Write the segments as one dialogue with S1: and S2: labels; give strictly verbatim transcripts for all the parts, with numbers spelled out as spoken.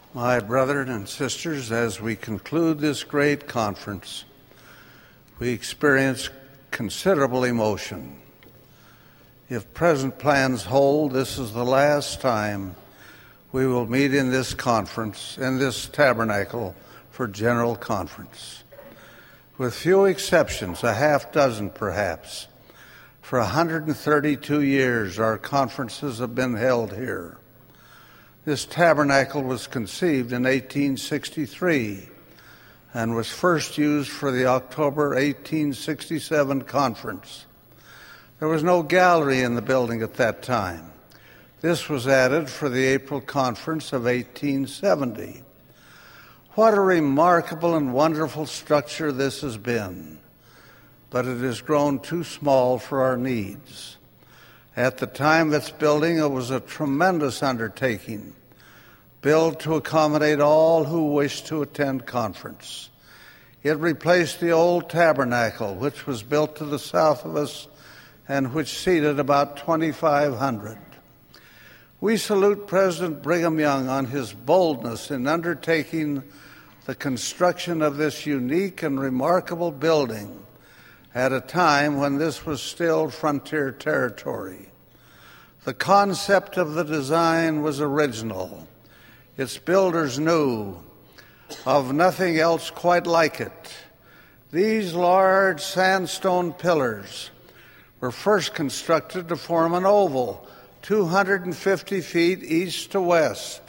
S1: My brethren and sisters, as we conclude this great conference, we experience considerable emotion. If present plans hold, this is the last time we will meet in this conference, in this tabernacle, for general conference. With few exceptions, a half dozen perhaps, for one hundred thirty-two years our conferences have been held here. This tabernacle was conceived in eighteen sixty-three and was first used for the October eighteen sixty-seven conference. There was no gallery in the building at that time. This was added for the April conference of eighteen seventy. What a remarkable and wonderful structure this has been, but it has grown too small for our needs. At the time of its building, it was a tremendous undertaking, built to accommodate all who wished to attend conference. It replaced the old tabernacle, which was built to the south of us and which seated about twenty-five hundred. We salute President Brigham Young on his boldness in undertaking the construction of this unique and remarkable building at a time when this was still frontier territory. The concept of the design was original. Its builders knew of nothing else quite like it. These large sandstone pillars were first constructed to form an oval, two hundred fifty feet east to west.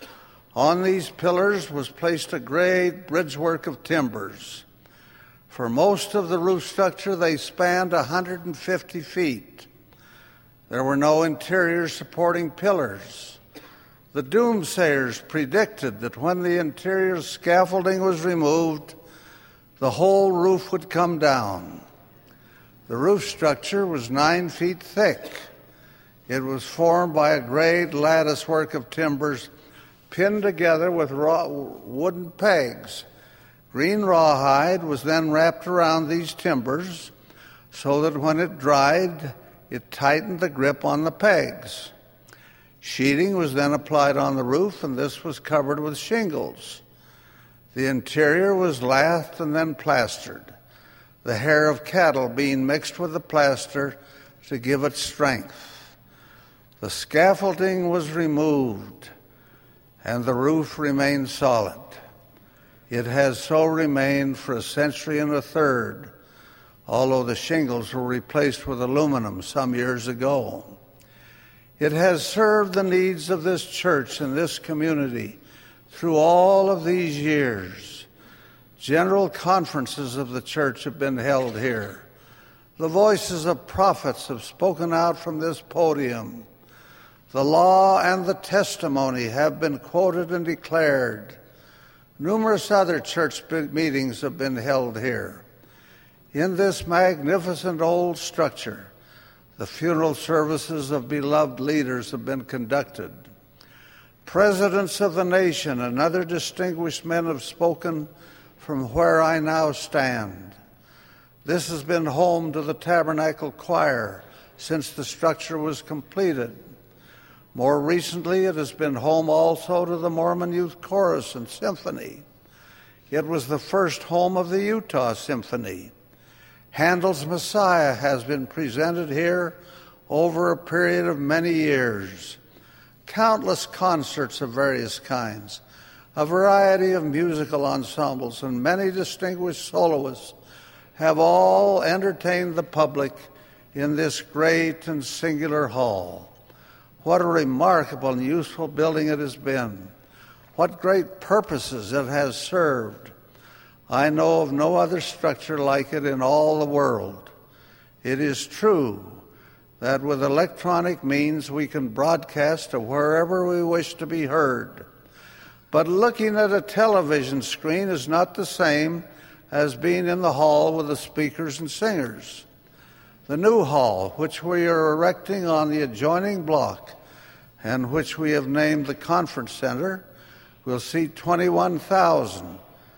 S1: On these pillars was placed a great bridgework of timbers. For most of the roof structure, they spanned one hundred fifty feet. There were no interior supporting pillars. The doomsayers predicted that when the interior scaffolding was removed, the whole roof would come down. The roof structure was nine feet thick. It was formed by a great lattice work of timbers pinned together with raw wooden pegs. Green rawhide was then wrapped around these timbers so that when it dried, it tightened the grip on the pegs. Sheeting was then applied on the roof, and this was covered with shingles. The interior was lathed and then plastered, the hair of cattle being mixed with the plaster to give it strength. The scaffolding was removed, and the roof remained solid. It has so remained for a century and a third, although the shingles were replaced with aluminum some years ago. It has served the needs of this church and this community through all of these years. General conferences of the church have been held here. The voices of prophets have spoken out from this podium. The law and the testimony have been quoted and declared. Numerous other church meetings have been held here. In this magnificent old structure, the funeral services of beloved leaders have been conducted. Presidents of the nation and other distinguished men have spoken from where I now stand. This has been home to the Tabernacle Choir since the structure was completed. More recently, it has been home also to the Mormon Youth Chorus and Symphony. It was the first home of the Utah Symphony. Handel's Messiah has been presented here over a period of many years. Countless concerts of various kinds, a variety of musical ensembles, and many distinguished soloists have all entertained the public in this great and singular hall. What a remarkable and useful building it has been. What great purposes it has served. I know of no other structure like it in all the world. It is true that with electronic means we can broadcast to wherever we wish to be heard. But looking at a television screen is not the same as being in the hall with the speakers and singers. The new hall, which we are erecting on the adjoining block and which we have named the Conference Center, will seat twenty-one thousand.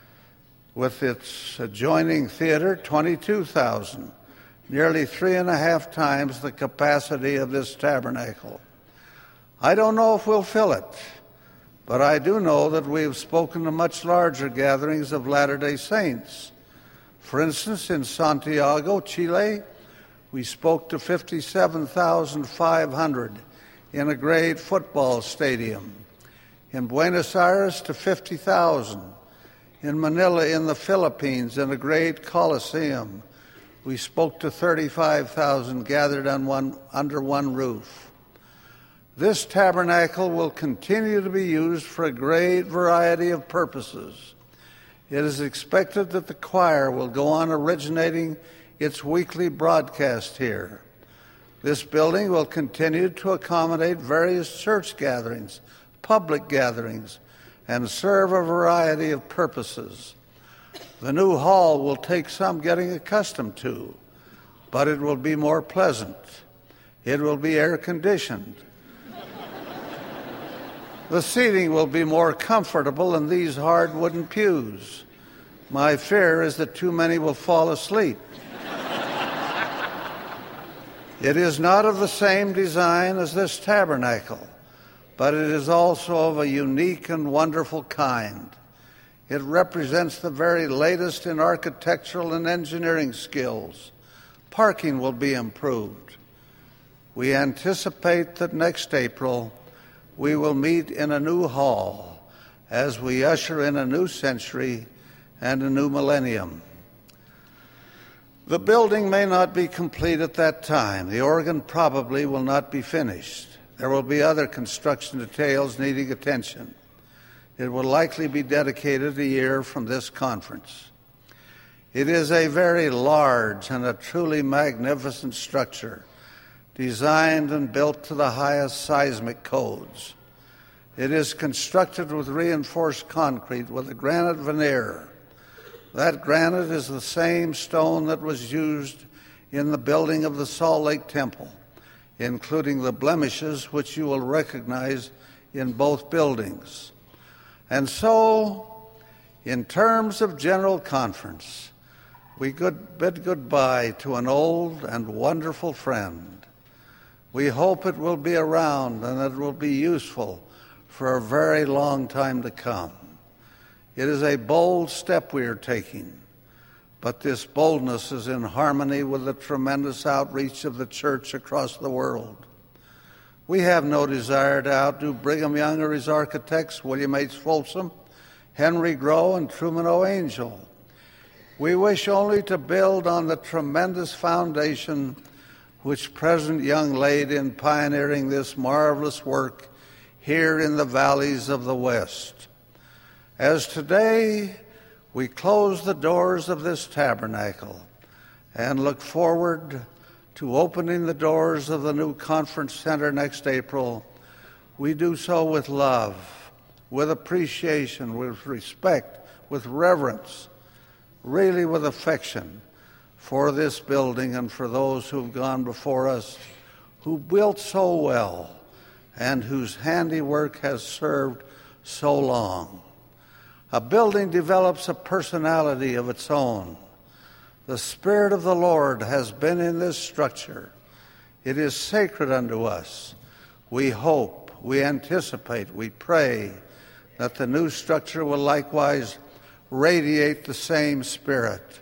S1: With its adjoining theater, twenty-two thousand, nearly three and a half times the capacity of this tabernacle. I don't know if we'll fill it, But I do know that we have spoken to much larger gatherings of Latter-day Saints. For instance, in Santiago, Chile, we spoke to fifty-seven thousand five hundred in a great football stadium. In Buenos Aires, to fifty thousand. In Manila, in the Philippines, in a great coliseum, we spoke to thirty-five thousand gathered on one, under one roof. This tabernacle will continue to be used for a great variety of purposes. It is expected that the choir will go on originating its weekly broadcast here. This building will continue to accommodate various church gatherings, public gatherings, and serve a variety of purposes. The new hall will take some getting accustomed to, but it will be more pleasant. It will be air-conditioned. The seating will be more comfortable in these hard wooden pews. My fear is that too many will fall asleep. It is not of the same design as this tabernacle, but it is also of a unique and wonderful kind. It represents the very latest in architectural and engineering skills. Parking will be improved. We anticipate that next April we will meet in a new hall as we usher in a new century and a new millennium. The building may not be complete at that time. The organ probably will not be finished. There will be other construction details needing attention. It will likely be dedicated a year from this conference. It is a very large and a truly magnificent structure, designed and built to the highest seismic codes. It is constructed with reinforced concrete with a granite veneer. That granite is the same stone that was used in the building of the Salt Lake Temple, including the blemishes which you will recognize in both buildings. And so, in terms of General Conference, we good, bid goodbye to an old and wonderful friend. We hope it will be around and that it will be useful for a very long time to come. It is a bold step we are taking, but this boldness is in harmony with the tremendous outreach of the church across the world. We have no desire to outdo Brigham Young or his architects, William H. Folsom, Henry Grow, and Truman O. Angell. We wish only to build on the tremendous foundation which President Young laid in pioneering this marvelous work here in the valleys of the West. As today we close the doors of this tabernacle and look forward to opening the doors of the new conference center next April, we do so with love, with appreciation, with respect, with reverence, really with affection for this building and for those who've gone before us, who built so well and whose handiwork has served so long. A building develops a personality of its own. The Spirit of the Lord has been in this structure. It is sacred unto us. We hope, we anticipate, we pray that the new structure will likewise radiate the same Spirit.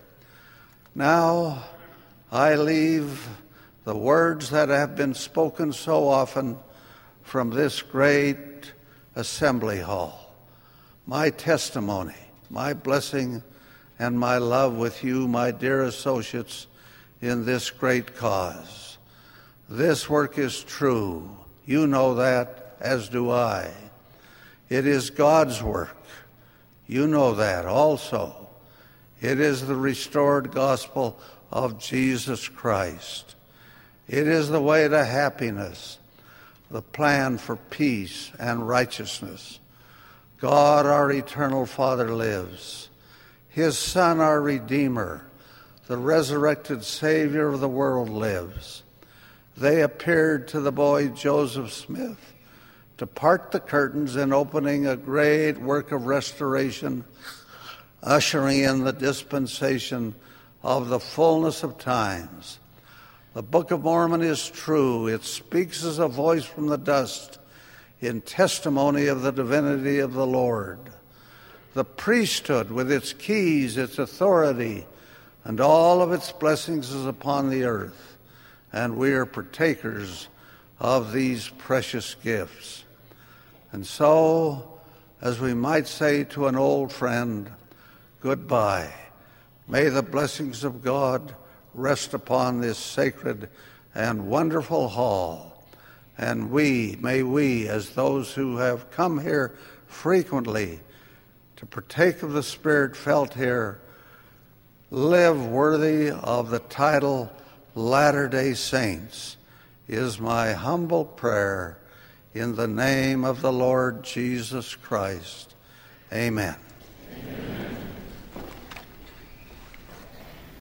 S1: Now, I leave the words that have been spoken so often from this great assembly hall. My testimony, my blessing, and my love with you, my dear associates, in this great cause. This work is true. You know that, as do I. It is God's work. You know that also. It is the restored gospel of Jesus Christ. It is the way to happiness, the plan for peace and righteousness. God, our eternal Father, lives. His Son, our Redeemer, the resurrected Savior of the world, lives. They appeared to the boy Joseph Smith to part the curtains in opening a great work of restoration, ushering in the dispensation of the fullness of times. The Book of Mormon is true. It speaks as a voice from the dust. in testimony of the divinity of the Lord. The priesthood with its keys, its authority, and all of its blessings is upon the earth, and we are partakers of these precious gifts. And so, as we might say to an old friend, goodbye. May the blessings of God rest upon this sacred and wonderful hall. And we, may we, as those who have come here frequently to partake of the Spirit felt here, live worthy of the title Latter-day Saints, is my humble prayer in the name of the Lord Jesus Christ. Amen.
S2: Amen.